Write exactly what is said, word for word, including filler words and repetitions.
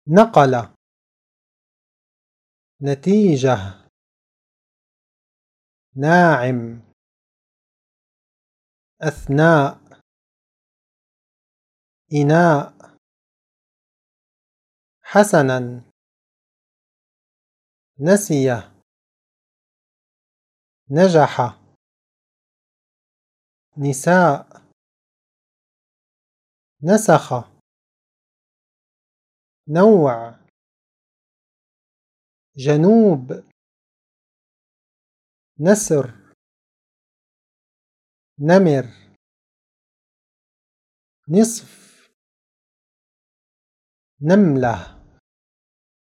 نقل نتيجة ناعم أثناء إناء حسنا نسي نجح نساء نسخ نوع جنوب نسر نمر نصف نملة